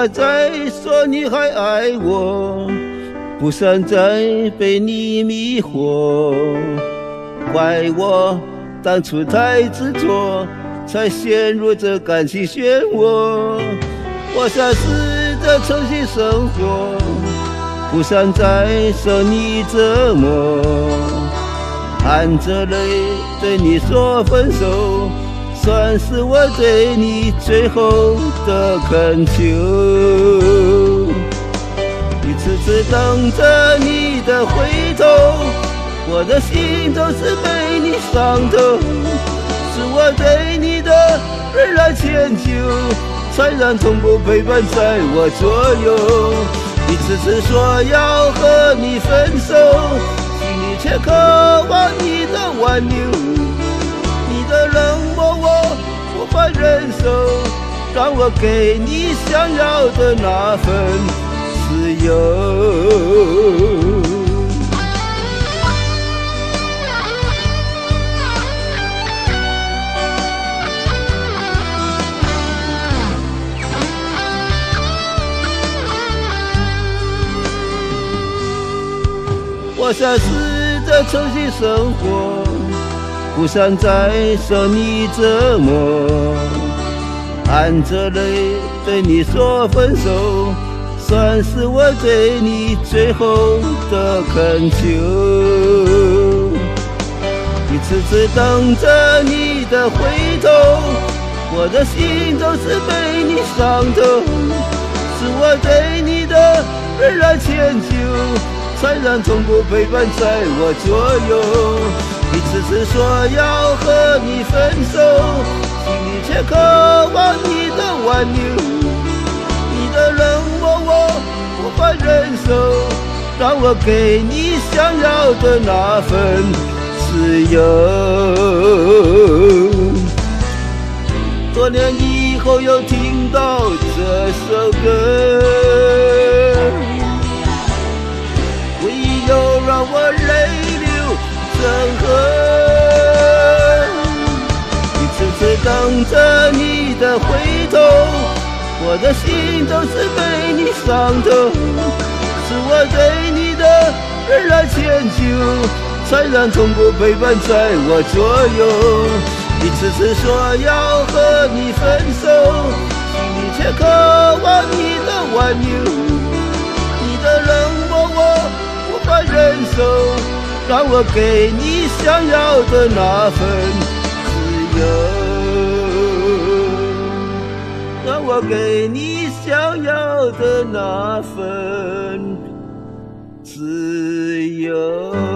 要再说你还爱我，不想再被你迷惑。怪我当初太执着，才陷入这感情漩涡。我想试着重新生活，不想再受你折磨。含着泪对你说分手，算是我对你最后的恳求。一次次等着你的回头，我的心总是被你伤透。是我对你的仍然迁就，才让痛苦陪伴在我左右。一次次说要和你分手，心里却渴望你的挽留。你的冷漠我无法忍受，让我给你想要的那份自由。我想试着重新生活，不想再受你折磨。含着泪对你说分手，算是我对你最后的恳求。一次次等着你的回头，我的心总是被你伤透。是我对你的仍然迁就，才让痛苦陪伴在我左右。一次次说要和你分手，心里却渴望你的挽留。你的冷漠我无法忍受，让我给你想要的那份自由。多年以后又听到这首歌，又让我泪流成河。一次次等着你的回头，我的心总是被你伤透。是我对你的仍然迁就，才让痛苦陪伴在我左右。一次次说要和你分手，心里却渴望你的挽留。你的冷漠我无法忍受，让我给你想要的那份自由，让我给你想要的那份自由。